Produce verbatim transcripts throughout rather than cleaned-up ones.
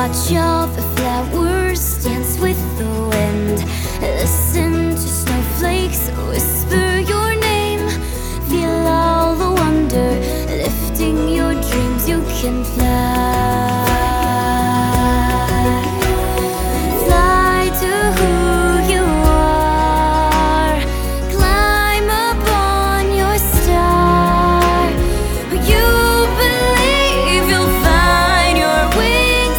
Watch all the flowers dance with the wind. Listen to snowflakes whisper your name. Feel all the wonder, lifting your dreams. You can fly. Fly to who you are. Climb upon your star. You believe you'll find your wings.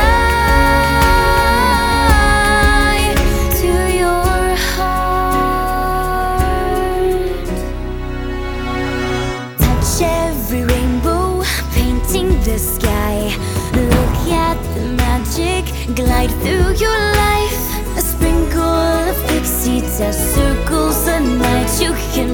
Fly to your heart. Touch every rainbow, painting the sky. Look at the magic glide through your life. A sprinkle of pixie dust circles the night. You can